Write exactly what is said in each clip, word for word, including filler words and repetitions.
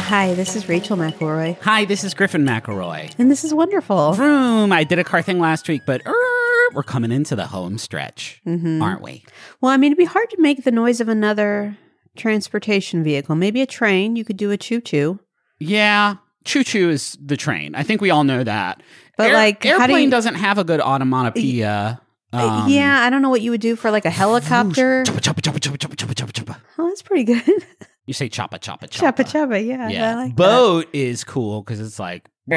Hi, this is Rachel McElroy. Hi, this is Griffin McElroy. And this is wonderful. Vroom! I did a car thing last week, but er, we're coming into the home stretch, mm-hmm. aren't we? Well, I mean, it'd be hard to make the noise of another transportation vehicle. Maybe a train. You could do a choo-choo. Yeah, choo-choo is the train. I think we all know that. But Air, like, airplane how do you, doesn't have a good onomatopoeia. Um, yeah, I don't know what you would do for like a helicopter. Choppa, choppa, choppa, choppa, choppa, choppa, choppa, choppa. Oh, that's pretty good. You say choppa, choppa, choppa. Choppa, choppa, yeah. Yeah. I like Boat that. Is cool because it's like... Oh,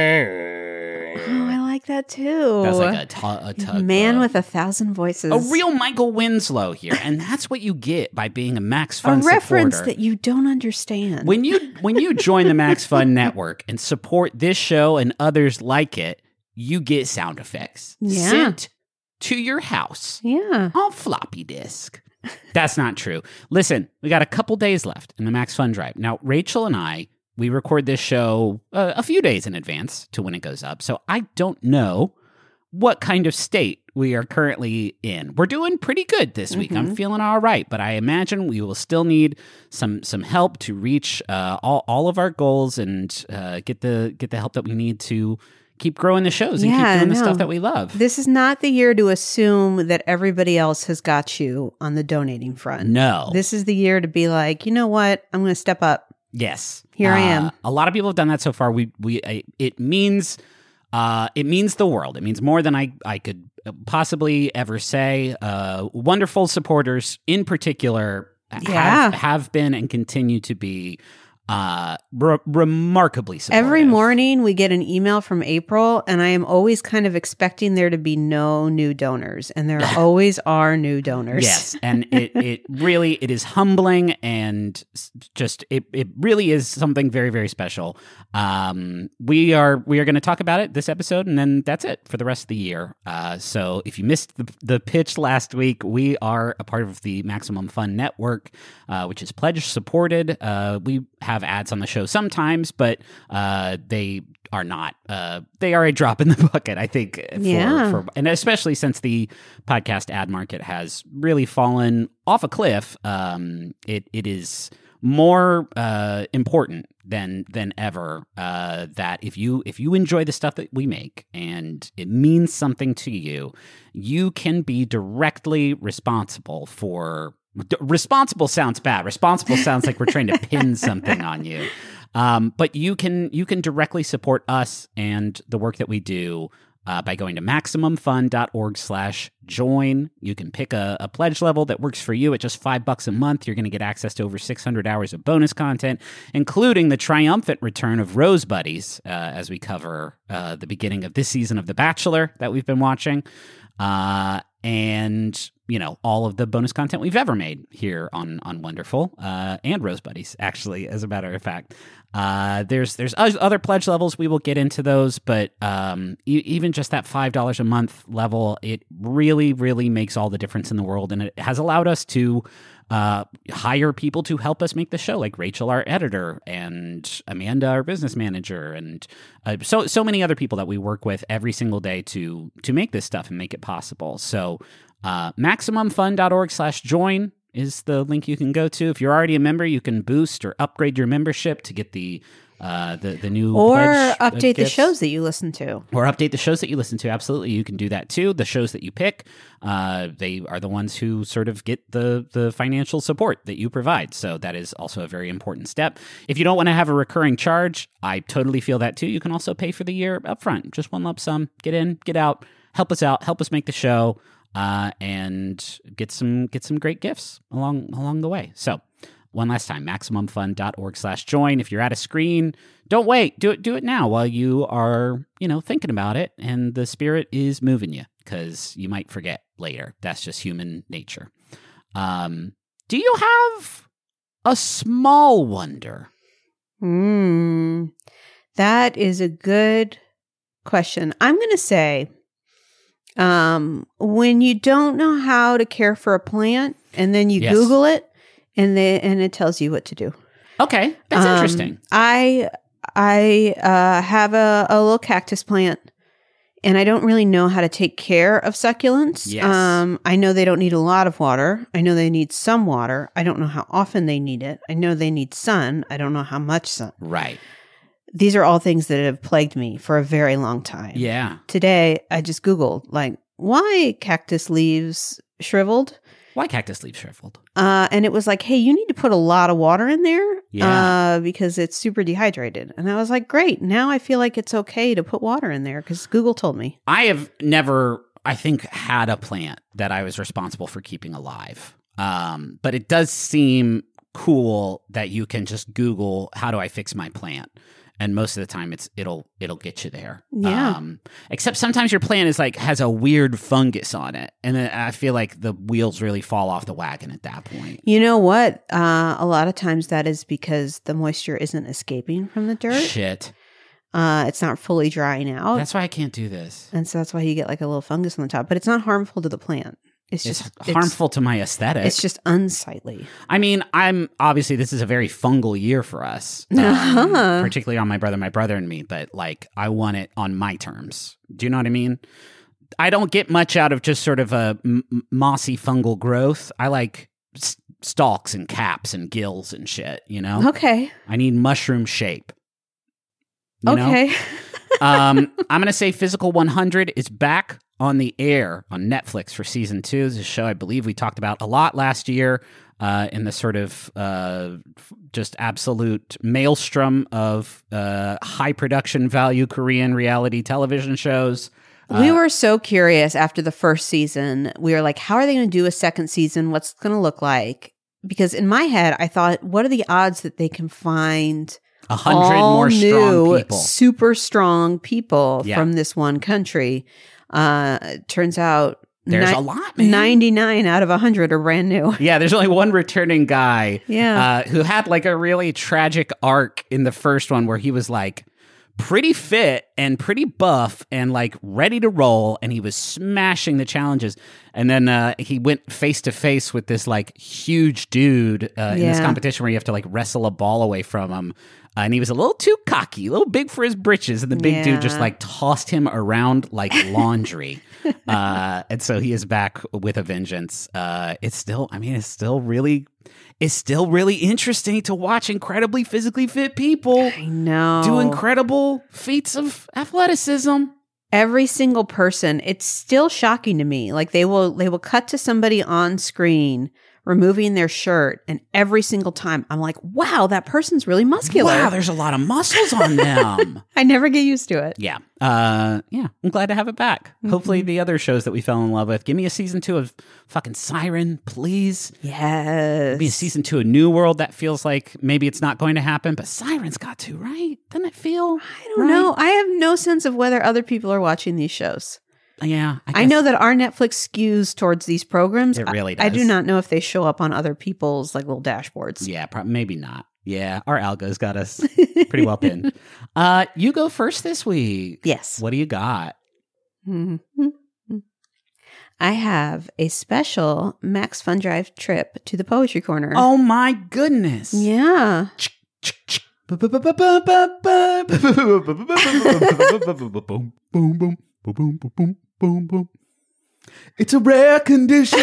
I like that too. That's like a, tu- a tug. Man with a thousand voices. A real Michael Winslow here. And that's what you get by being a Max Fun a supporter. reference that you don't understand. When you when you join the Max Fun Network and support this show and others like it, you get sound effects yeah. sent to your house yeah. on floppy disk. That's not true. Listen, we got a couple days left in the Max Fun Drive. Now, Rachel and I, we record this show uh, a few days in advance to when it goes up, so I don't know what kind of state we are currently in. We're doing pretty good this week. Mm-hmm. I'm feeling all right, but I imagine we will still need some some help to reach uh, all all of our goals and uh, get the get the help that we need to keep growing the shows and yeah, keep doing the no. stuff that we love. This is not the year to assume that everybody else has got you on the donating front. No. This is the year to be like, you know what? I'm going to step up. Yes. Here uh, I am. A lot of people have done that so far. We we uh, it means uh, it means the world. It means more than I, I could possibly ever say. Uh, wonderful supporters in particular yeah. have, have been and continue to be Uh, re- remarkably supportive. Every morning we get an email from April, and I am always kind of expecting there to be no new donors, and there always are new donors. Yes, and it, it really it is humbling, and just it it really is something very very special. Um, we are we are going to talk about it this episode, and then that's it for the rest of the year. Uh, so if you missed the, the pitch last week, we are a part of the Maximum Fun Network, uh, which is pledge supported. Uh, we have ads on the show sometimes, but uh, they are not. Uh, they are a drop in the bucket, I think. For, yeah. For, and especially since the podcast ad market has really fallen off a cliff, um, it it is more uh, important than than ever uh, that if you if you enjoy the stuff that we make and it means something to you, you can be directly responsible for. Responsible sounds bad. Responsible sounds like we're trying to pin something on you. Um, but you can you can directly support us and the work that we do uh, by going to MaximumFun.org slash join. You can pick a, a pledge level that works for you at just five bucks a month. You're going to get access to over six hundred hours of bonus content, including the triumphant return of Rose Buddies uh, as we cover uh, the beginning of this season of The Bachelor that we've been watching. Uh, and, you know, all of the bonus content we've ever made here on, on Wonderful, uh, and Rose Buddies, actually, as a matter of fact. Uh, there's, there's other pledge levels. We will get into those, but, um, e- even just that five dollars a month level, it really, really makes all the difference in the world. And it has allowed us to, uh, hire people to help us make the show, like Rachel, our editor, and Amanda, our business manager, and uh, so so many other people that we work with every single day to to make this stuff and make it possible. So uh, MaximumFun.org slash join is the link you can go to. If you're already a member, you can boost or upgrade your membership to get the Uh, the the new or pledge update the gifts. shows that you listen to, or update the shows that you listen to. Absolutely, you can do that too. The shows that you pick, uh, they are the ones who sort of get the the financial support that you provide. So that is also a very important step. If you don't want to have a recurring charge, I totally feel that too. You can also pay for the year up front, just one lump sum. Get in, get out, help us out, help us make the show, uh, and get some get some great gifts along along the way. So. One last time, MaximumFun.org slash join. If you're at a screen, don't wait. Do it do it now while you are, you know, thinking about it and the spirit is moving you, because you might forget later. That's just human nature. Um, do you have a small wonder? Hmm. That is a good question. I'm going to say, um, when you don't know how to care for a plant and then you Yes. Google it, And they, and it tells you what to do. Okay, that's Um, interesting. I I uh, have a, a little cactus plant, and I don't really know how to take care of succulents. Yes. Um, I know they don't need a lot of water. I know they need some water. I don't know how often they need it. I know they need sun. I don't know how much sun. Right. These are all things that have plagued me for a very long time. Yeah. Today, I just Googled, like, why cactus leaves shriveled? Why cactus leaves shriveled? Uh, and it was like, hey, you need to put a lot of water in there Yeah. uh, because it's super dehydrated. And I was like, great. Now I feel like it's okay to put water in there because Google told me. I have never, I think, had a plant that I was responsible for keeping alive. Um, but it does seem cool that you can just Google, how do I fix my plant? And most of the time, it's it'll it'll get you there. Yeah. Um, except sometimes your plant is like has a weird fungus on it, and then I feel like the wheels really fall off the wagon at that point. You know what? Uh, a lot of times that is because the moisture isn't escaping from the dirt. Shit. Uh, it's not fully drying out. That's why I can't do this. And so that's why you get like a little fungus on the top. But it's not harmful to the plant. It's It's just harmful to my aesthetic. It's just unsightly. I mean, I'm obviously this is a very fungal year for us, um, Uh-huh. particularly on my brother, my brother, and me. But like, I want it on my terms. Do you know what I mean? I don't get much out of just sort of a m- mossy fungal growth. I like s- stalks and caps and gills and shit. You know, Okay. I need mushroom shape. You know? Okay. um, I'm gonna say Physical one hundred is back on the air on Netflix for season two. This is a show I believe we talked about a lot last year uh, in the sort of uh, just absolute maelstrom of uh, high production value Korean reality television shows. We Uh, were so curious after the first season. We were like, how are they going to do a second season? What's it going to look like? Because in my head, I thought, what are the odds that they can find a hundred all more strong new, people. super strong people Yeah. from this one country? Uh, it turns out There's ni- a lot, man. ninety-nine out of one hundred are brand new. Yeah, there's only one returning guy Yeah. uh, who had like a really tragic arc in the first one where he was like pretty fit and pretty buff and like ready to roll, and he was smashing the challenges. And then uh, he went face to face with this like huge dude uh, in this Yeah. competition where you have to like wrestle a ball away from him. Uh, and he was a little too cocky, a little big for his britches, and the big dude just Yeah. like tossed him around like laundry. uh, and so he is back with a vengeance. Uh, it's still, I mean, it's still really, it's still really interesting to watch incredibly physically fit people I know. do incredible feats of athleticism. Every single person, it's still shocking to me. Like they will they will cut to somebody on screen removing their shirt, and every single time I'm like, wow, that person's really muscular. Wow, there's a lot of muscles on them. I never get used to it. Yeah. Uh, yeah. I'm glad to have it back. Mm-hmm. Hopefully the other shows that we fell in love with. Give me a season two of fucking Siren, please. Yes. Give me a season two of New World. That feels like maybe it's not going to happen, but Siren's got to, right? Doesn't it feel? I don't know. I have no sense of whether other people are watching these shows. Yeah. I, guess know that our Netflix skews towards these programs. It really I, I does. do not know if they show up on other people's like little dashboards. Yeah, pro- maybe not. Yeah, our algo's got us pretty well pinned. Uh, you go first this week. Yes. What do you got? Mhm. I have a special Max Fun Drive trip to the Poetry Corner. Oh my goodness. yeah. Boom, boom, boom, boom, boom, boom, boom. It's a rare condition.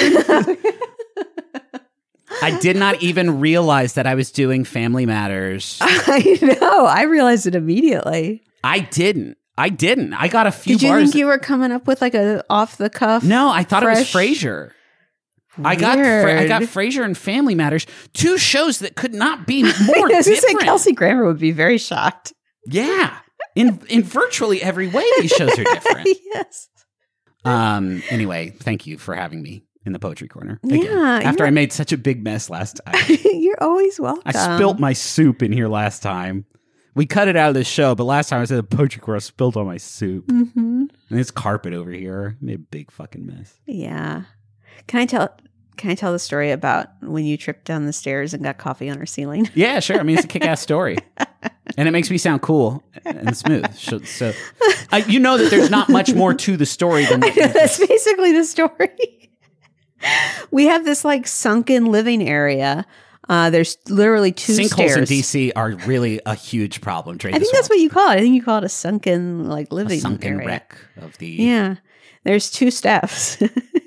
I did not even realize that I was doing Family Matters. I know. I realized it immediately. I didn't. I didn't. I got a few Did you bars. think you were coming up with like a off the cuff? No, I thought fresh- it was Frasier. I got Fra- I got Frasier and Family Matters, two shows that could not be more I was gonna say different. Kelsey Grammer would be very shocked. Yeah, in in virtually every way, these shows are different. Yes. Um. Anyway, thank you for having me in the Poetry Corner. Again, Yeah, after you're- I made such a big mess last time, You're always welcome. I spilt my soup in here last time. We cut it out of the show, but last time I was at the Poetry Corner, I spilled all my soup. Mm-hmm. And it's carpet over here. Made a big fucking mess. Yeah. Can I tell? Can I tell the story about when you tripped down the stairs and got coffee on our ceiling? Yeah, sure. I mean, it's a kick-ass story. And it makes me sound cool and smooth. So, so uh, you know that there's not much more to the story than what you That's basically the story. We have this like sunken living area Uh, there's literally two Sinkholes stairs. in D C are really a huge problem. I think that's what you call it. I think you call it a sunken like living a sunken area. wreck of the. Yeah, there's two steps.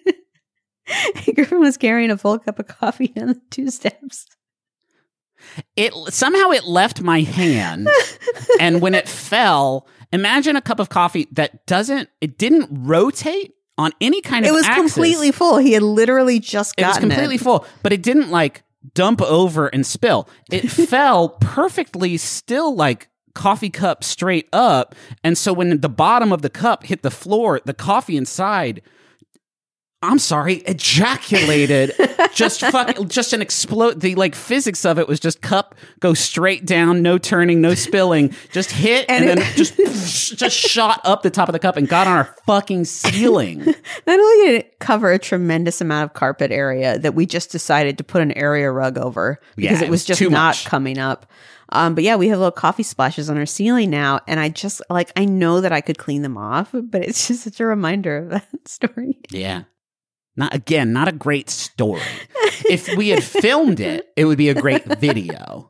Griffin was carrying a full cup of coffee on the two steps. It somehow it left my hand, and when it fell, imagine a cup of coffee that doesn't. It didn't rotate on any kind of. It was axis. completely full. He had literally just It was gotten completely it. full, but it didn't like dump over and spill. It fell perfectly still, like coffee cup straight up. And so when the bottom of the cup hit the floor, the coffee inside, I'm sorry, ejaculated. just fuck, just an explode. The like physics of it was just cup go straight down, no turning, no spilling, just hit and, and it, then just just shot up the top of the cup and got on our fucking ceiling. Not only did it cover a tremendous amount of carpet area that we just decided to put an area rug over because Yeah, it was, it was just too not much. coming up. Um, but yeah, we have little coffee splashes on our ceiling now, and I just like I know that I could clean them off, but it's just such a reminder of that story. Yeah. Not again, not a great story. If we had filmed it, it would be a great video.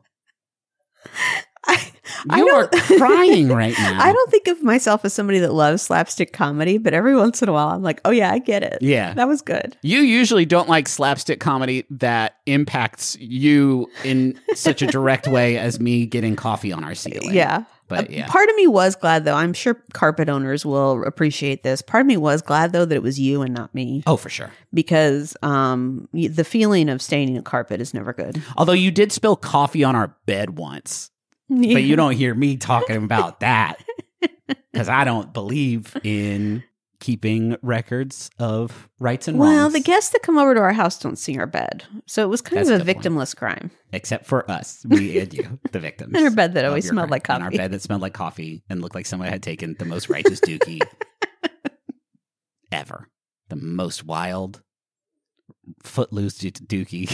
I, I You are don't- crying right now. I don't think of myself as somebody that loves slapstick comedy, but every once in a while I'm like, oh yeah, I get it. Yeah. That was good. You usually don't like slapstick comedy that impacts you in such a direct way as me getting coffee on our ceiling. Yeah. But Uh, yeah. Part of me was glad, though. I'm sure carpet owners will appreciate this. Part of me was glad, though, that it was you and not me, Oh, for sure. because um, y- the feeling of staining a carpet is never good. Although you did spill coffee on our bed once. But you don't hear me talking about that because I don't believe in keeping records of rights and Well, wrongs. the guests that come over to our house don't see our bed, so it was kind That's of a a good point. victimless crime. Except for us, me and you, the victims. And our bed that of always your smelled crime. like And our coffee. bed that smelled like coffee and looked like someone had taken the most righteous dookie ever. The most wild, footloose do- dookie.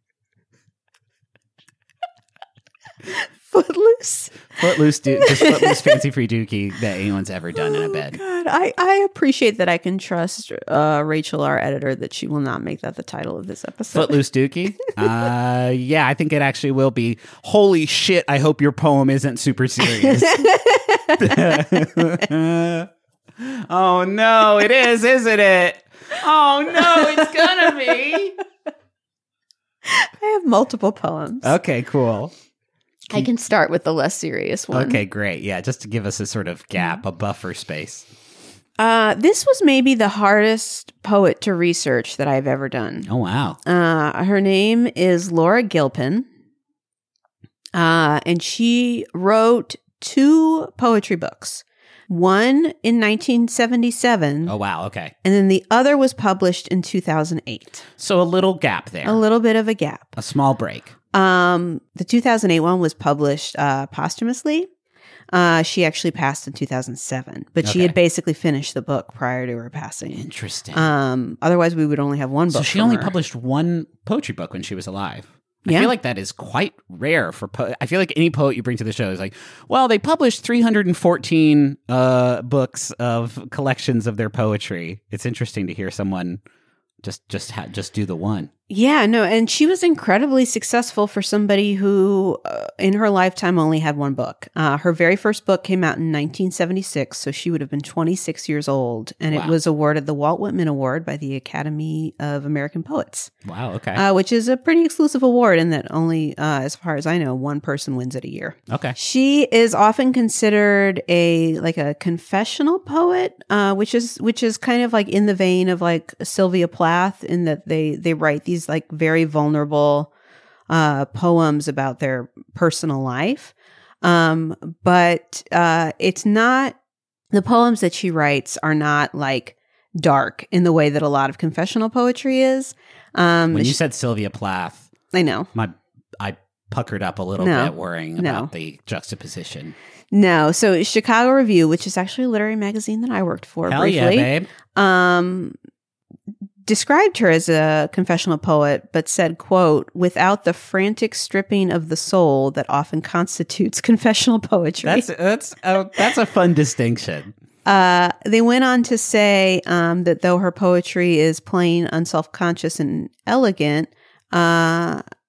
Footloose. Footloose, do- just footloose fancy free dookie that anyone's ever done in a Oh, bed. God, I, I appreciate that I can trust uh, Rachel, our editor, that she will not make that the title of this episode. Footloose dookie? Uh, yeah, I think it actually will be. Holy shit, I hope your poem isn't super serious. Oh no, it is, isn't it? Oh no, it's gonna be. I have multiple poems. Okay, cool. I can start with the less serious one. Okay, great. Yeah, just to give us a sort of gap, a buffer space. Uh, this was maybe the hardest poet to research that I've ever done. Oh, wow. Uh, her name is Laura Gilpin. Uh, and she wrote two poetry books. One in nineteen seventy-seven, Oh, wow. Okay. and then the other was published in two thousand eight. So a little gap there. A little bit of a gap. A small break. Um, the two thousand eight one was published uh, posthumously. Uh, she actually passed in two thousand seven, but she Okay. had basically finished the book prior to her passing. Interesting. Um, otherwise, we would only have one book. so she from only her. published one poetry book when she was alive. I Yeah. feel like that is quite rare for po- I feel like any poet you bring to the show is like, well, they published three hundred fourteen uh, books of collections of their poetry. It's interesting to hear someone just just ha- just do the one. Yeah, no, and she was incredibly successful for somebody who, uh, in her lifetime, only had one book. Uh, her very first book came out in nineteen seventy-six, so she would have been twenty-six years old, and Wow. it was awarded the Walt Whitman Award by the Academy of American Poets, Wow. Okay. uh, which is a pretty exclusive award in that only, uh, as far as I know, one person wins it a year. okay. She is often considered a like a confessional poet, uh, which is which is kind of like in the vein of like Sylvia Plath, in that they they write these like very vulnerable uh, poems about their personal life. Um, but uh, it's not the poems that she writes are not like dark in the way that a lot of confessional poetry is. Um, When you she- said Sylvia Plath, I know. my I puckered up a little No. bit worrying No. about the juxtaposition. No, so Chicago Review, which is actually a literary magazine that I worked for Hell briefly, yeah, babe. um, described her as a confessional poet, but said, quote, without the frantic stripping of the soul that often constitutes confessional poetry. That's that's a, that's a fun distinction. Uh, they went on to say um, that though her poetry is plain, unselfconscious, and elegant, uh,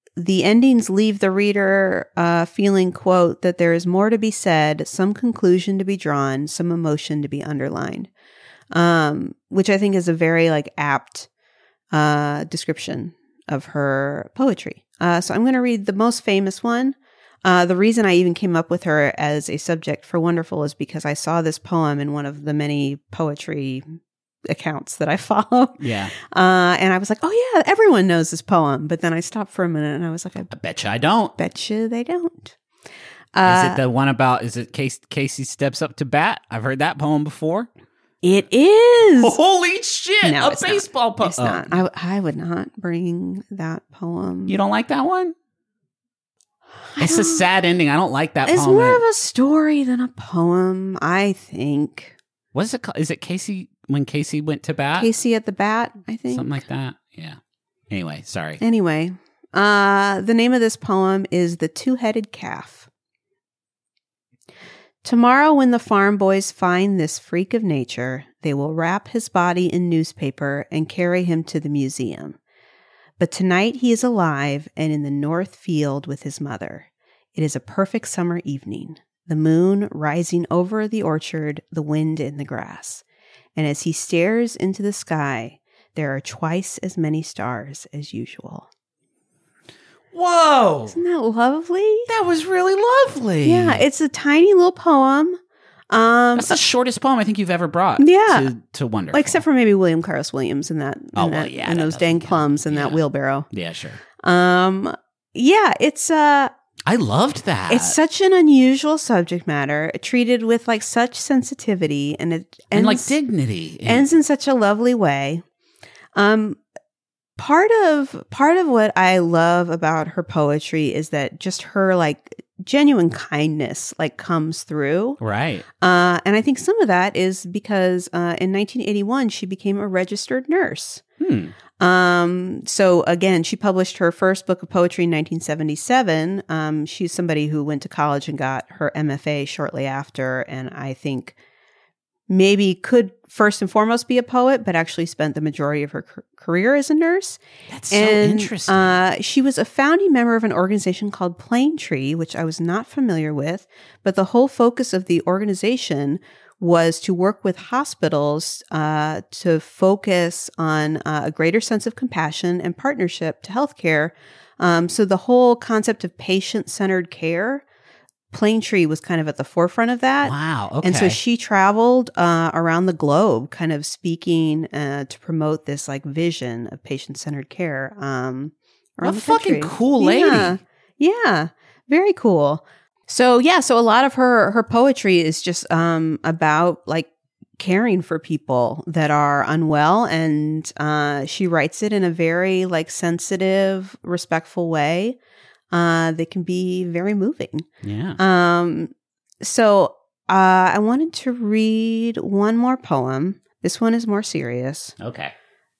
the endings leave the reader uh, feeling, quote, that there is more to be said, some conclusion to be drawn, some emotion to be underlined, um, which I think is a very like apt uh, description of her poetry. Uh, so I'm going to read the most famous one. Uh, the reason I even came up with her as a subject for Wonderful is because I saw this poem in one of the many poetry accounts that I follow. Yeah. Uh, and I was like, oh yeah, everyone knows this poem. But then I stopped for a minute and I was like, I I bet you I don't. bet you they don't. Uh, is it the one about, is it Casey, Casey steps up to bat? I've heard that poem before. It is. Holy shit. No, a it's baseball poem. It's not. I, I would not bring that poem. You don't like that one? I It's a don't- sad ending. I don't like that It's poem. more of a story than a poem, I think. What is it called? Is it Casey, when Casey went to bat? Casey at the bat, I think. Something like that. Yeah. Anyway, sorry. Anyway, uh, the name of this poem is The Two-Headed Calf. Tomorrow when the farm boys find this freak of nature, they will wrap his body in newspaper and carry him to the museum. But tonight he is alive and in the north field with his mother. It is a perfect summer evening, the moon rising over the orchard, the wind in the grass. And as he stares into the sky, there are twice as many stars as usual. Whoa. Isn't that lovely? That was really lovely. Yeah, it's a tiny little poem. Um, That's the shortest poem I think you've ever brought Yeah. to, to Wonderful. Like, except for maybe William Carlos Williams and that, and, Oh, that, well, yeah, and that those doesn't dang count. plums and that Yeah. wheelbarrow. Yeah, sure. Um, yeah, it's uh, I loved that. it's such an unusual subject matter, treated with like such sensitivity, and it ends, and like dignity. ends in such a lovely way. Um, part of part of what I love about her poetry is that just her like genuine kindness like comes through. Right. Uh, and I think some of that is because uh, in nineteen eighty-one, she became a registered nurse. Hmm. Um, so again, she published her first book of poetry in nineteen seventy-seven. Um, she's somebody who went to college and got her M F A shortly after. And I think maybe could first and foremost be a poet, but actually spent the majority of her c- career as a nurse. That's so And, interesting. Uh, she was a founding member of an organization called Plane Tree, which I was not familiar with, but the whole focus of the organization was to work with hospitals uh, to focus on uh, a greater sense of compassion and partnership to healthcare. Um, so the whole concept of patient-centered care, Plane Tree was kind of at the forefront of that. Wow. Okay. And so she traveled uh, around the globe, kind of speaking uh, to promote this like vision of patient-centered care. Um, What around a the fucking country. cool lady. Yeah. Yeah, very cool. So yeah, so a lot of her her poetry is just um, about like caring for people that are unwell, and uh, she writes it in a very like sensitive, respectful way. Uh, that can be very moving. Yeah. Um, so uh, I wanted to read one more poem. This one is more serious. Okay.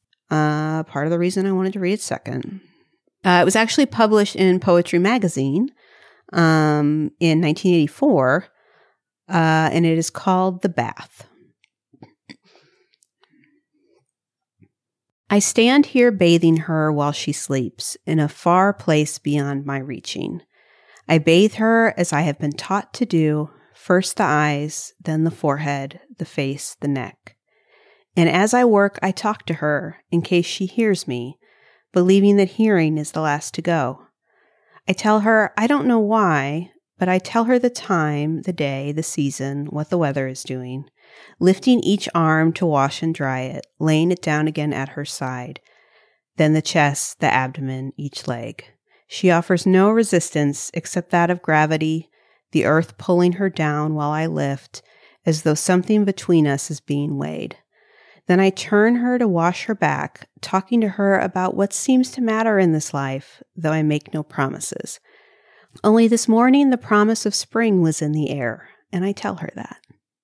Uh, part of the reason I wanted to read it second. Uh, it was actually published in Poetry Magazine um, in nineteen eighty-four, uh, and it is called The Bath. I stand here bathing her while she sleeps in a far place beyond my reaching. I bathe her as I have been taught to do, first the eyes, then the forehead, the face, the neck. And as I work, I talk to her in case she hears me, believing that hearing is the last to go. I tell her I don't know why, but I tell her the time, the day, the season, what the weather is doing, lifting each arm to wash and dry it, laying it down again at her side, then the chest, the abdomen, each leg. She offers no resistance except that of gravity, the earth pulling her down while I lift, as though something between us is being weighed. Then I turn her to wash her back, talking to her about what seems to matter in this life, though I make no promises. Only this morning the promise of spring was in the air, and I tell her that.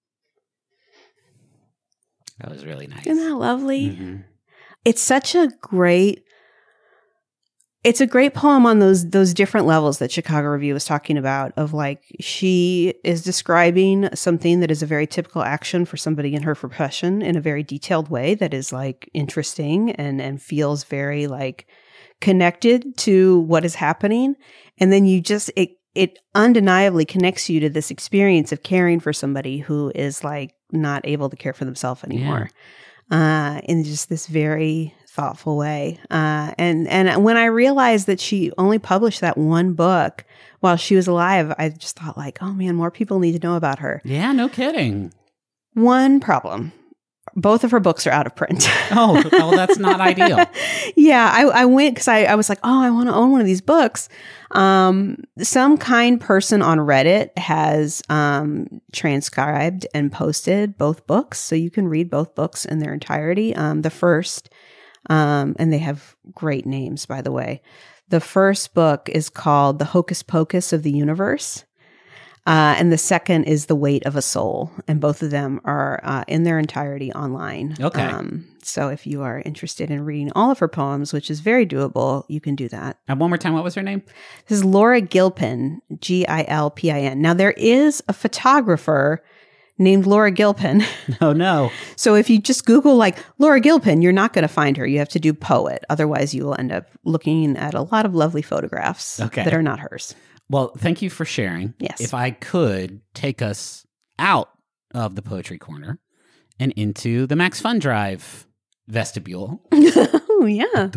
That was really nice. Isn't that lovely? Mhm. It's such a great, it's a great poem on those those different levels that Chicago Review was talking about, of like, she is describing something that is a very typical action for somebody in her profession in a very detailed way that is like interesting and, and feels very like connected to what is happening. And then you just, it, it undeniably connects you to this experience of caring for somebody who is like not able to care for themselves anymore. Yeah. Uh, in just this very thoughtful way. Uh, and, and when I realized that she only published that one book while she was alive, I just thought like, oh man, more people need to know about her. Yeah, no kidding. One problem. Both of her books are out of print. oh, well, that's not ideal. Yeah, I, I went because I, I was like, oh, I want to own one of these books. Um, some kind person on Reddit has um, transcribed and posted both books, so you can read both books in their entirety. Um, the first, um, and they have great names, by the way. The first book is called The Hocus Pocus of the Universe. Uh, and the second is The Weight of a Soul. And both of them are uh, in their entirety online. Okay. Um, so if you are interested in reading all of her poems, which is very doable, you can do that. And one more time, what was her name? This is Laura Gilpin, G I L P I N. Now, there is a photographer named Laura Gilpin. Oh, no. So if you just Google like Laura Gilpin, you're not going to find her. You have to do poet. Otherwise, you will end up looking at a lot of lovely photographs okay. that are not hers. Well, thank you for sharing. Yes. If I could take us out of the Poetry Corner and into the Max Fun Drive vestibule. Oh, yeah.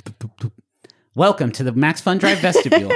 Welcome to the Max Fun Drive vestibule.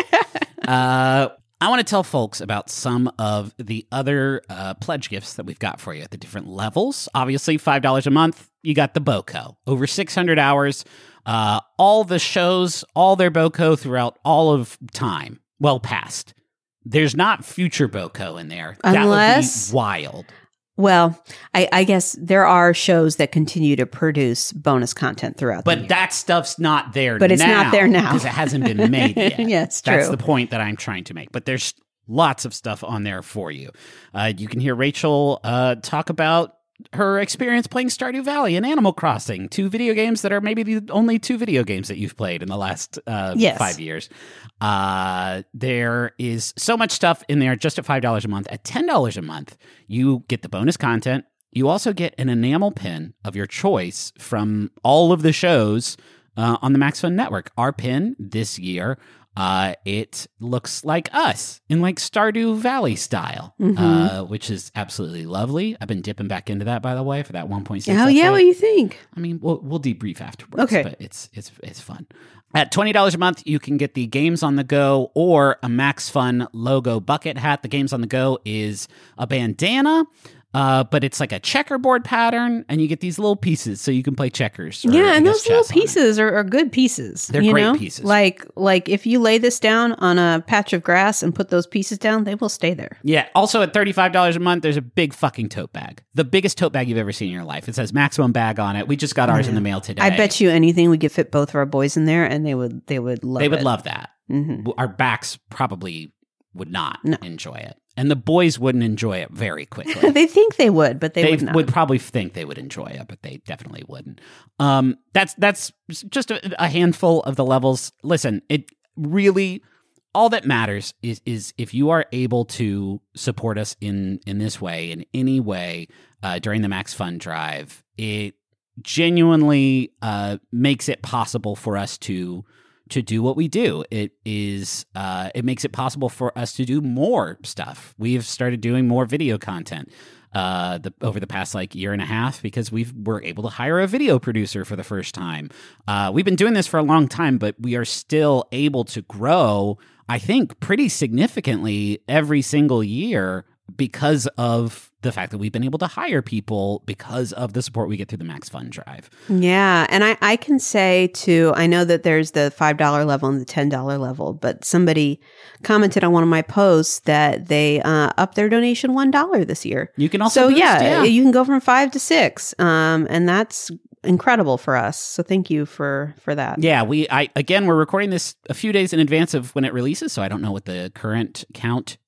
uh, I want to tell folks about some of the other uh, pledge gifts that we've got for you at the different levels. Obviously, five dollars a month, you got the BOCO. Over six hundred hours, uh, all the shows, all their BOCO throughout all of time. Well past. There's not future BOCO in there. Unless, that would be wild. Well, I, I guess there are shows that continue to produce bonus content throughout but the year. That stuff's not there but now. But it's not there now. Because it hasn't been made yet. Yes, true. That's the point that I'm trying to make. But there's lots of stuff on there for you. Uh, you can hear Rachel uh, talk about her experience playing Stardew Valley and Animal Crossing, two video games that are maybe the only two video games that you've played in the last uh, yes. five years. Uh, there is so much stuff in there just at five dollars a month. At ten dollars a month, you get the bonus content. You also get an enamel pin of your choice from all of the shows uh, on the Max Fun Network. Our pin this year, Uh, it looks like us in like Stardew Valley style, mm-hmm. uh, which is absolutely lovely. I've been dipping back into that, by the way, for that one point six. Oh yeah, what do you think? I mean, we'll we'll debrief afterwards. Okay, but it's it's it's fun. At twenty dollars a month, you can get the Games on the Go or a Max Fun logo bucket hat. The Games on the Go is a bandana. Uh, but it's like a checkerboard pattern, and you get these little pieces so you can play checkers. Or, yeah, and guess, those little pieces are, are good pieces. They're you great know? pieces. Like, like if you lay this down on a patch of grass and put those pieces down, they will stay there. Yeah. Also, at thirty-five dollars a month, there's a big fucking tote bag. The biggest tote bag you've ever seen in your life. It says Maximum Bag on it. We just got ours yeah. in the mail today. I bet you anything we could fit both of our boys in there, and they would they would love they it. They would love that. Mm-hmm. Our backs probably would not no. enjoy it. And the boys wouldn't enjoy it very quickly. They think they would, but they, they would not. would probably think they would enjoy it, but they definitely wouldn't. Um, that's that's just a, a handful of the levels. Listen, it really, all that matters is is if you are able to support us in in this way, in any way, uh, during the Max Fun Drive, it genuinely uh, makes it possible for us to to do what we do. It is, uh, it makes it possible for us to do more stuff. We've started doing more video content uh, the, over the past like year and a half because we were able to hire a video producer for the first time. Uh, we've been doing this for a long time, but we are still able to grow, I think, pretty significantly every single year because of the fact that we've been able to hire people because of the support we get through the Max Fun Drive. Yeah. And I, I can say too, I know that there's the five dollars level and the ten dollars level, but somebody commented on one of my posts that they uh, upped their donation one dollar this year. You can also So boost, yeah, yeah, you can go from five to six. Um, and that's incredible for us. So thank you for, for that. Yeah, we I again we're recording this a few days in advance of when it releases, so I don't know what the current count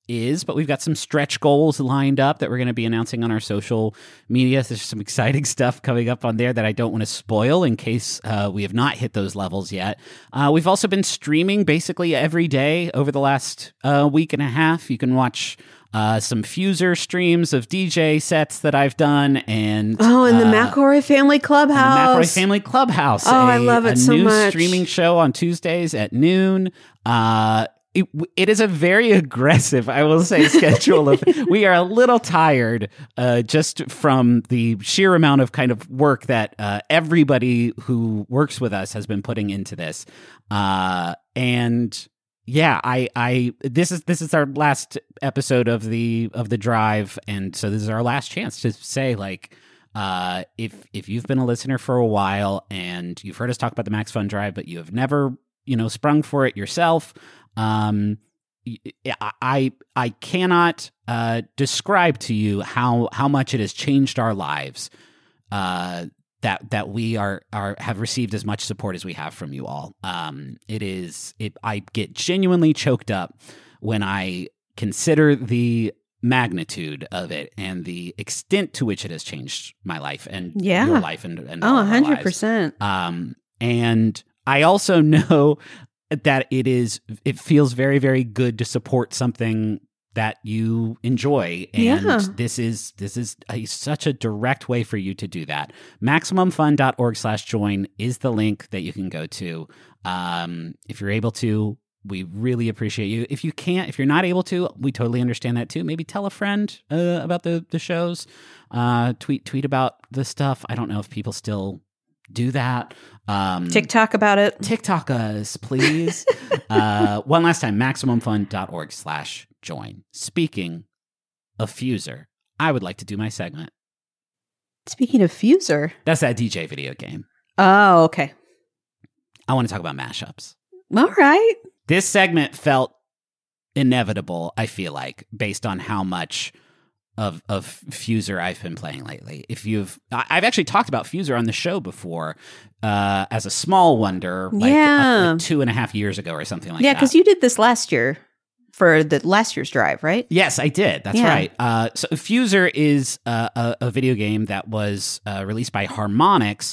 is, but we've got some stretch goals lined up that we're going to be announcing on our social media. There's some exciting stuff coming up on there that I don't want to spoil in case uh, we have not hit those levels yet. Uh, we've also been streaming basically every day over the last uh, week and a half. You can watch uh, some Fuser streams of D J sets that I've done, and oh, and the uh, McElroy Family Clubhouse, the McElroy Family Clubhouse. Oh, a, I love it a so new much. Streaming show on Tuesdays at noon. Uh, It, it is a very aggressive, I will say, schedule of. We are a little tired uh, just from the sheer amount of kind of work that uh, everybody who works with us has been putting into this. Uh, and yeah, I, I this is this is our last episode of the of the drive, and so this is our last chance to say like. Uh, if if you've been a listener for a while and you've heard us talk about the Max Fun Drive, but you have never, you know, sprung for it yourself, um, I I cannot uh, describe to you how how much it has changed our lives. Uh, that that we are are have received as much support as we have from you all. Um, it is it. I get genuinely choked up when I consider the magnitude of it and the extent to which it has changed my life and yeah. your life and, and oh, all one hundred percent. Um, and I also know that it is, it feels very, very good to support something that you enjoy. And yeah. this is, this is a, such a direct way for you to do that. MaximumFun.org slash join is the link that you can go to. Um, if you're able to, we really appreciate you. If you can't, if you're not able to, we totally understand that too. Maybe tell a friend uh, about the, the shows, uh, tweet, tweet about the stuff. I don't know if people still do that. Um, TikTok about it. TikTok us, please. uh, one last time, MaximumFun.org slash join. Speaking of Fuser, I would like to do my segment. Speaking of Fuser. That's that D J video game. Oh, okay. I want to talk about mashups. All right. This segment felt inevitable, I feel like, based on how much of of Fuser I've been playing lately. If you've, I've actually talked about Fuser on the show before uh, as a small wonder, like, yeah. uh, like two and a half years ago or something like yeah, that. Yeah, because you did this last year for the last year's drive, right? Yes, I did. That's yeah. right. Uh, so Fuser is uh, a, a video game that was uh, released by Harmonix,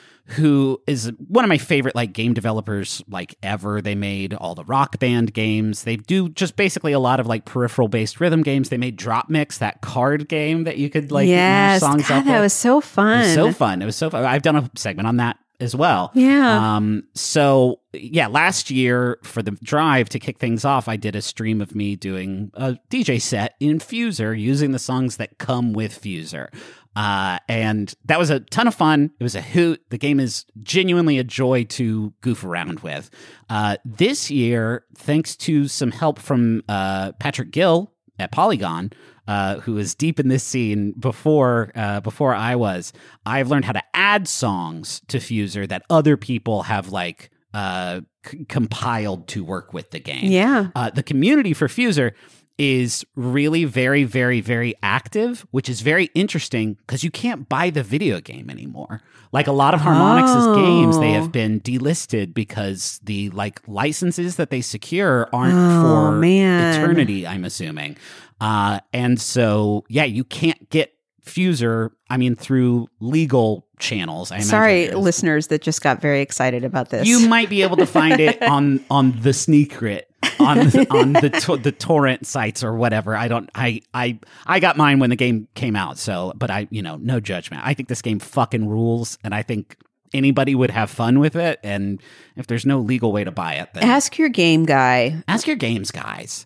who is one of my favorite like game developers like ever. They made all the Rock Band games. They do just basically a lot of like peripheral based rhythm games. They made Drop Mix, that card game that you could like yes, songs God, off that of. was so fun. It was so fun. It was so fun. I've done a segment on that as well. Yeah. Um. So yeah, last year for the drive to kick things off, I did a stream of me doing a D J set in Fuser using the songs that come with Fuser. Uh, and that was a ton of fun. It was a hoot. The game is genuinely a joy to goof around with. Uh, this year, thanks to some help from uh, Patrick Gill at Polygon, uh, who was deep in this scene before uh, before I was, I've learned how to add songs to Fuser that other people have like uh, c- compiled to work with the game. Yeah. Uh, the community for Fuser is really very, very, very active, which is very interesting because you can't buy the video game anymore. Like a lot of Harmonix's oh. games, they have been delisted because the like licenses that they secure aren't oh, for man. eternity, I'm assuming. Uh, and so, yeah, you can't get Fuser, I mean, through legal channels. I Sorry, imagine listeners that just got very excited about this. You might be able to find it on on the Sneakrit. on on the to- the torrent sites or whatever. I don't I I I got mine when the game came out, so but I you know no judgment. I think this game fucking rules, and I think anybody would have fun with it. And if there's no legal way to buy it, then ask your game guy. Ask your games guys.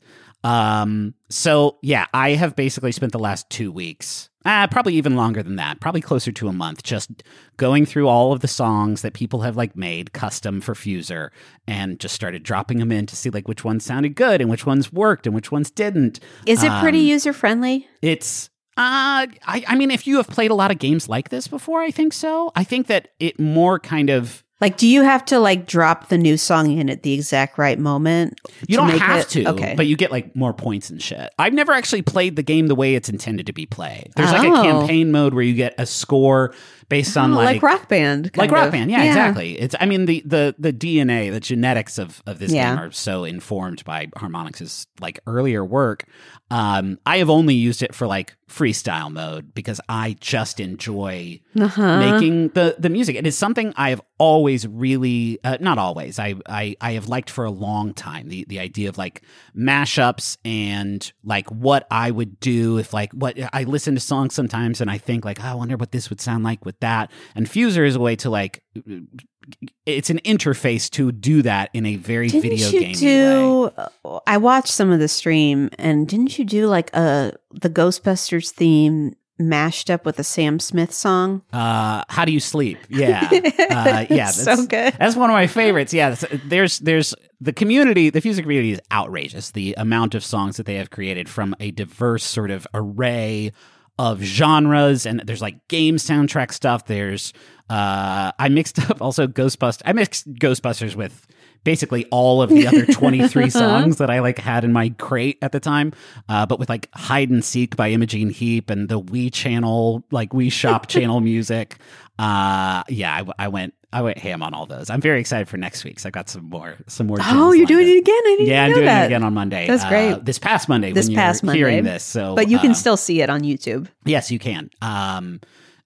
Um. So yeah, I have basically spent the last two weeks. Uh, probably even longer than that, probably closer to a month, just going through all of the songs that people have like made custom for Fuser and just started dropping them in to see like which ones sounded good and which ones worked and which ones didn't. Is it pretty um, user friendly? It's, uh, I, I mean, if you have played a lot of games like this before, I think so. I think that it more kind of, like, do you have to like drop the new song in at the exact right moment? You don't have it? to, okay. but you get like more points and shit. I've never actually played the game the way it's intended to be played. There's like Oh. a campaign mode where you get a score based on Oh, like, like Rock Band. like kind Rock of. Band. Yeah, exactly. It's I mean the the the D N A, the genetics of of this Yeah. game are so informed by Harmonix's like earlier work. Um, I have only used it for like freestyle mode because I just enjoy Uh-huh. making the the music. It is something I have always really uh, not always. I, I I have liked for a long time. The the idea of like mashups and like what I would do if like what I listen to songs sometimes and I think like, oh, I wonder what this would sound like with that. And Fuser is a way to like it's an interface to do that in a very Didn't video you game do? way. I watched some of the stream, and didn't you do like a the Ghostbusters theme mashed up with a Sam Smith song? Uh, how do you sleep? Yeah, uh, yeah, that's, so good. That's one of my favorites. Yeah, there's there's the community, the Fuser community is outrageous. The amount of songs that they have created from a diverse sort of array of genres, and there's like game soundtrack stuff. There's uh, I mixed up also Ghostbusters. I mixed Ghostbusters with basically all of the other twenty-three songs that I like had in my crate at the time, uh, but with like Hide and Seek by Imogene Heap and the Wii channel, like Wii Shop channel music. Uh, yeah, I, I went I went ham on all those. I'm very excited for next week. So I've got some more some more. Oh, you're doing it again? I didn't yeah, know I'm doing that. it again on Monday. That's great. Uh, this past Monday. This when past you're Monday. hearing this, so But you can uh, still see it on YouTube. yes, you can. Um,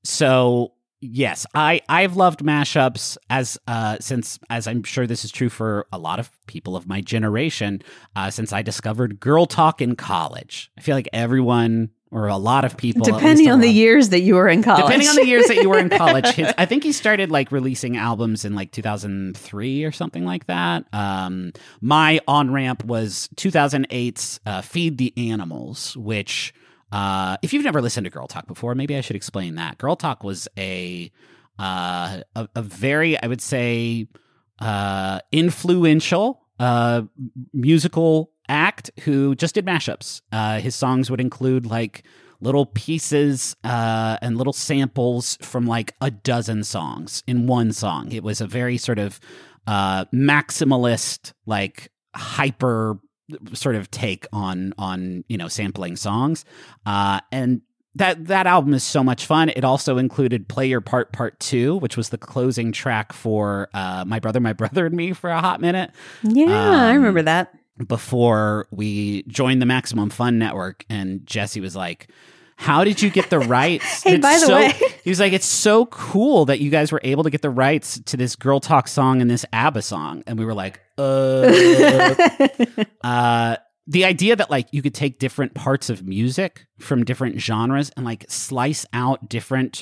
so. Yes, I I've loved mashups as uh since as I'm sure this is true for a lot of people of my generation uh since I discovered Girl Talk in college. I feel like everyone or a lot of people at least Depending a on the lot- years that you were in college. Depending on the years that you were in college, his, I think he started like releasing albums in like two thousand three or something like that. Um, my on ramp was two thousand eight's uh, "Feed the Animals," which. Uh, if you've never listened to Girl Talk before, maybe I should explain that. Girl Talk was a uh, a, a very, I would say, uh, influential uh, musical act who just did mashups. Uh, his songs would include like little pieces uh, and little samples from like a dozen songs in one song. It was a very sort of uh, maximalist, like hyper sort of take on on you know sampling songs, uh, and that that album is so much fun. It also included "Play Your Part" Part Two, which was the closing track for uh, "My Brother, My Brother and Me" for a hot minute. Yeah, Um, I remember that. Before we joined the Maximum Fun Network, and Jesse was like, how did you get the rights? Hey, It's by the so, way. he was like, it's so cool that you guys were able to get the rights to this Girl Talk song and this ABBA song. And we were like, uh, uh, the idea that like you could take different parts of music from different genres and like slice out different,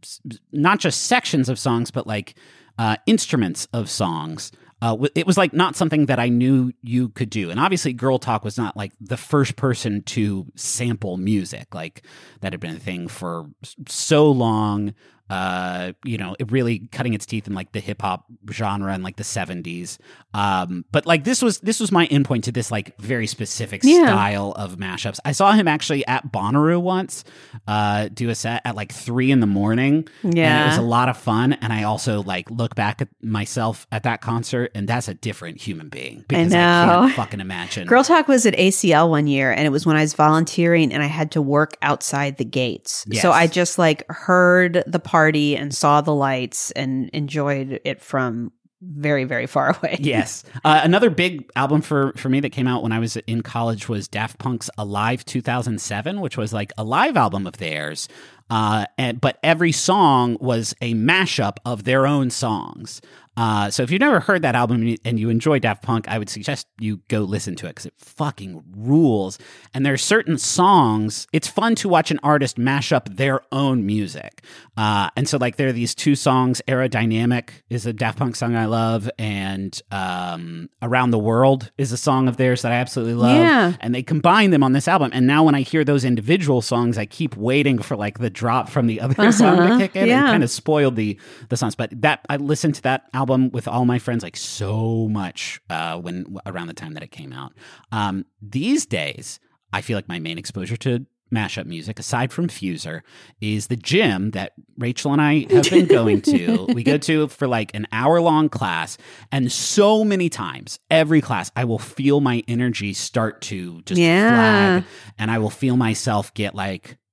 not just sections of songs, but like uh, instruments of songs. Uh, it was like not something that I knew you could do. And obviously Girl Talk was not like the first person to sample music. Like that had been a thing for so long. Uh, you know, it really cutting its teeth in like the hip hop genre in like the seventies. Um, but like this was this was my endpoint to this like very specific Yeah. style of mashups. I saw him actually at Bonnaroo once, uh, do a set at like three in the morning. And it Yeah. was a lot of fun. And I also like look back at myself at that concert, and that's a different human being because I, know. can't fucking imagine. Girl Talk was at A C L one year, and it was when I was volunteering and I had to work outside the gates. Yes. So I just like heard the party and saw the lights and enjoyed it from very, very far away. Yes. Uh, another big album for, for me that came out when I was in college was Daft Punk's Alive two thousand seven, which was like a live album of theirs. Uh, and, but every song was a mashup of their own songs. Uh, so if you've never heard that album and you enjoy Daft Punk, I would suggest you go listen to it because it fucking rules. And there are certain songs, it's fun to watch an artist mash up their own music. Uh, and so like there are these two songs, Aerodynamic is a Daft Punk song I love, and um, Around the World is a song of theirs that I absolutely love. Yeah. And they combine them on this album. And now when I hear those individual songs, I keep waiting for like the drop from the other Uh-huh. song to kick in. Yeah. And kind of spoiled the the songs. But that I listened to that album with all my friends like so much uh, when around the time that it came out. Um, these days, I feel like my main exposure to mashup music, aside from Fuser, is the gym that Rachel and I have been going to. We go to for like an hour long class, and so many times, every class, I will feel my energy start to just Yeah. flag, and I will feel myself get like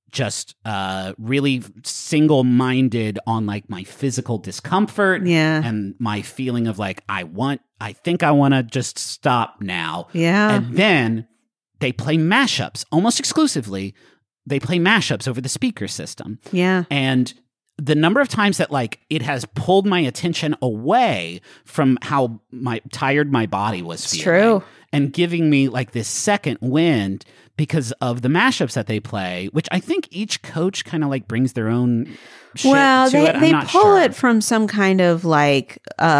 just uh, really single-minded on like my physical discomfort Yeah. and my feeling of like, I want, I think I want to just stop now. Yeah. And then they play mashups almost exclusively. They play mashups over the speaker system. Yeah. And the number of times that like it has pulled my attention away from how my tired my body was It's feeling true. and giving me like this second wind because of the mashups that they play, which I think each coach kind of like brings their own shit Well, to they, it. I'm they not pull sure. it from some kind of like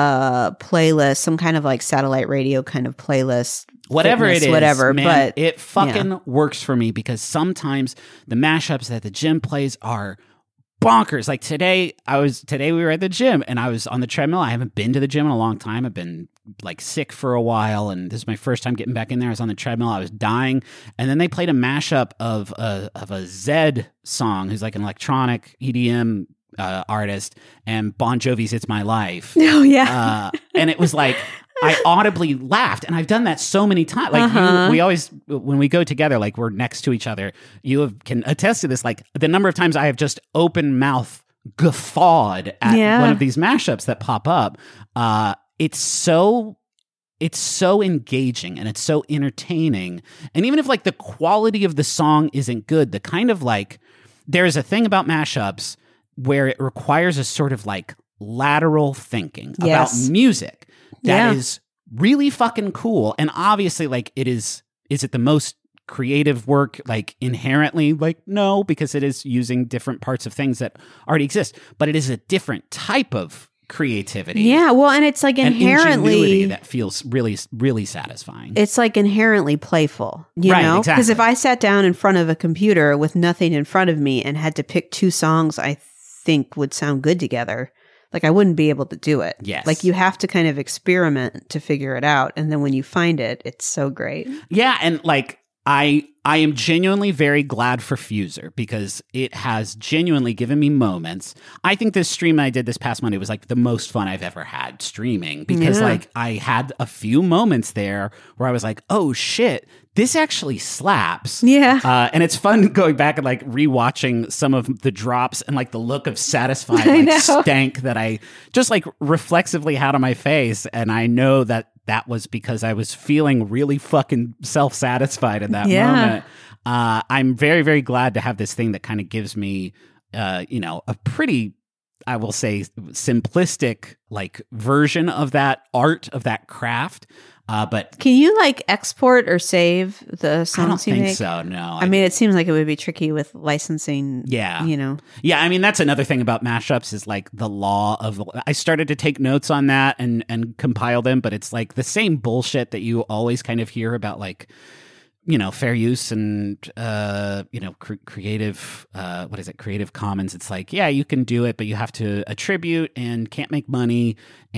uh playlist, some kind of like satellite radio kind of playlist. Whatever fitness, it is, whatever. man, But it fucking works for me because sometimes the mashups that the gym plays are bonkers. Like today, I was today we were at the gym and I was on the treadmill. I haven't been to the gym in a long time. I've been like sick for a while, and this is my first time getting back in there. I was on the treadmill. I was dying, and then they played a mashup of a of a Zedd song, who's like an electronic E D M uh, artist, and Bon Jovi's "It's My Life." Oh yeah. Uh, and it was like I audibly laughed, and I've done that so many times. Like Uh-huh. you, we always, when we go together, like we're next to each other. You have, can attest to this. Like the number of times I have just open mouth guffawed at Yeah. one of these mashups that pop up. Uh, it's so. It's so engaging and it's so entertaining. And even if like the quality of the song isn't good, the kind of like, there's a thing about mashups where it requires a sort of like lateral thinking Yes. about music that Yeah. is really fucking cool. And obviously like it is, is it the most creative work like inherently? Like no, because it is using different parts of things that already exist, but it is a different type of creativity. Yeah. Well, and it's like And ingenuity inherently that feels really, really satisfying. it's like inherently playful, you Right, know? Because exactly. if I sat down in front of a computer with nothing in front of me and had to pick two songs I think would sound good together, like I wouldn't be able to do it. Yes. Like you have to kind of experiment to figure it out. And then when you find it, it's so great. Yeah, and like I I am genuinely very glad for Fuser because it has genuinely given me moments. I think this stream I did this past Monday was like the most fun I've ever had streaming because Yeah. like I had a few moments there where I was like, "Oh shit, this actually slaps." Yeah. Uh, and it's fun going back and like rewatching some of the drops and like the look of satisfied I like, know. stank that I just like reflexively had on my face. And I know that that was because I was feeling really fucking self-satisfied in that Yeah. moment. Uh, I'm very, very glad to have this thing that kind of gives me, uh, you know, a pretty, I will say, simplistic like version of that art, of that craft. Uh, but Can you like export or save the I don't songs you think make? so. No, I mean, it seems like it would be tricky with licensing. Yeah. You know. Yeah, I mean that's another thing about mashups is like the law of. I started to take notes on that and and compile them, but it's like the same bullshit that you always kind of hear about, like, you know, fair use and uh, you know, cr- creative. Uh, what is it? Creative Commons. It's like, yeah, you can do it, but you have to attribute and can't make money.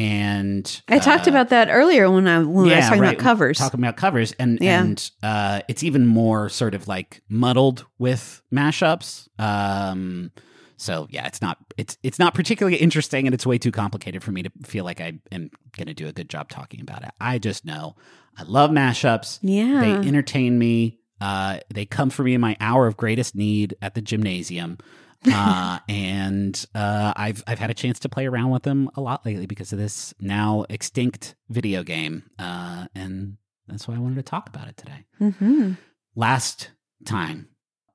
And I talked uh, about that earlier when I when I was yeah, talking right. about covers. Talking about covers, and Yeah. and uh, it's even more sort of like muddled with mashups. Um, so yeah, it's not it's it's not particularly interesting, and it's way too complicated for me to feel like I am going to do a good job talking about it. I just know I love mashups. Yeah. They entertain me. Uh, they come for me in my hour of greatest need at the gymnasium. uh, and uh, I've I've had a chance to play around with them a lot lately because of this now extinct video game, uh, and that's why I wanted to talk about it today. Mm-hmm. Last time,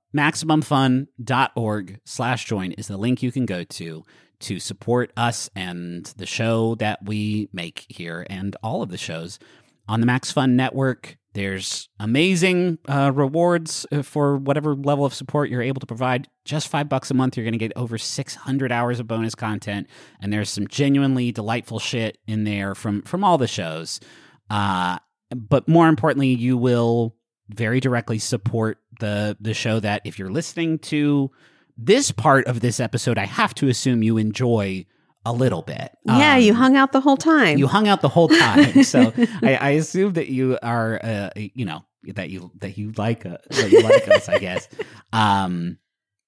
MaximumFun.org slash join is the link you can go to to support us and the show that we make here and all of the shows on the Max Fun Network. There's amazing uh, rewards for whatever level of support you're able to provide. Just five bucks a month, you're going to get over six hundred hours of bonus content, and there's some genuinely delightful shit in there from from all the shows. Uh, but more importantly, you will very directly support the the show that if you're listening to this part of this episode, I have to assume you enjoy a little bit. Yeah, Um, you hung out the whole time. you hung out the whole time, so I, I assume that you are, uh, you know, that you that you like uh, that you like us, I guess. Um,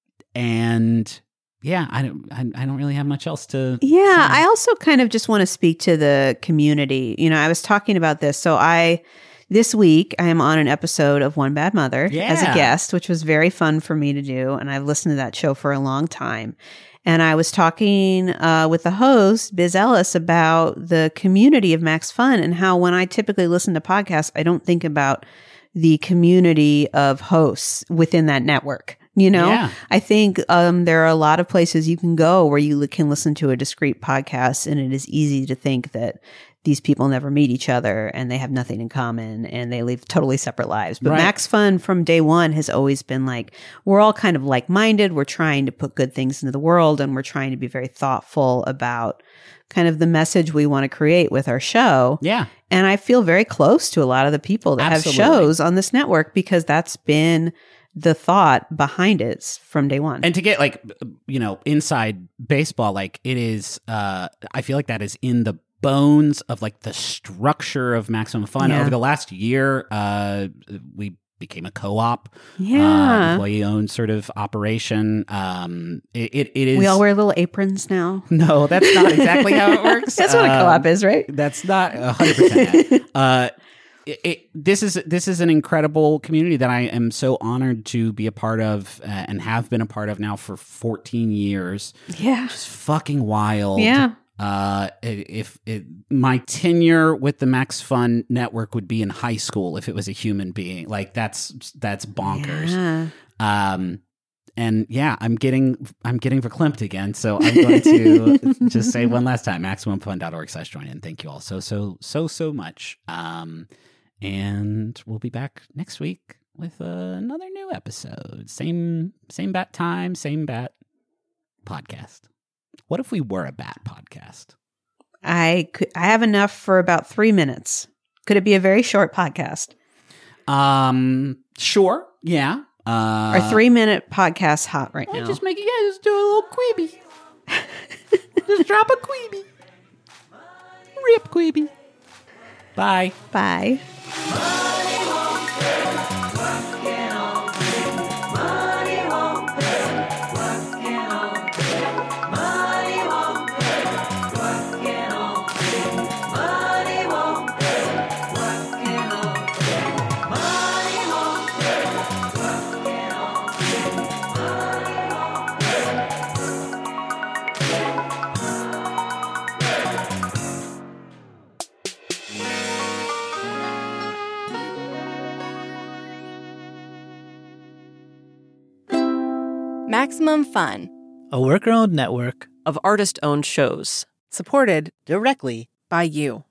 and yeah, I don't, I, I don't really have much else to. Yeah, say. I also kind of just want to speak to the community. You know, I was talking about this. So I this week I am on an episode of One Bad Mother Yeah. as a guest, which was very fun for me to do. And I've listened to that show for a long time. And I was talking uh, with the host, Biz Ellis, about the community of Max Fun and how when I typically listen to podcasts, I don't think about the community of hosts within that network. You know, Yeah. I think um, there are a lot of places you can go where you can listen to a discrete podcast, and it is easy to think that these people never meet each other and they have nothing in common and they live totally separate lives. But Right. Max Fun from day one has always been like, we're all kind of like-minded. We're trying to put good things into the world, and we're trying to be very thoughtful about kind of the message we want to create with our show. Yeah. And I feel very close to a lot of the people that Absolutely. have shows on this network because that's been the thought behind it from day one. And to get like, you know, inside baseball, like it is, uh, I feel like that is in the bones of like the structure of Maximum Fun. Yeah. Over the last year, uh, we became a co-op, uh, Yeah. employee-owned sort of operation. Um, it, it, it is. We all wear little aprons now. No, that's not exactly how it works. That's what a Um, co-op is, right? That's not a hundred percent. Uh, it, it, this is this is an incredible community that I am so honored to be a part of, uh, and have been a part of now for fourteen years. Yeah. It's fucking wild. Yeah. Uh, if it, my tenure with the Max Fun Network would be in high school if it was a human being, like that's that's bonkers. Yeah. Um, and yeah, I'm getting I'm getting verklempt again, so I'm going to just say one last time: maximum fun dot org slash join in. Thank you all so so so so much. Um, and we'll be back next week with uh, another new episode. Same same bat time, same bat podcast. What if we were a bat podcast? I could, I have enough for about three minutes. Could it be a very short podcast? Um, sure, yeah. Uh, Our three minute podcast hot right I'll now. just make it. Yeah, just do a little queeby. Just drop a queeby. Rip queeby. Bye. Bye. Maximum Fun, a worker-owned network of artist-owned shows. Supported directly by you.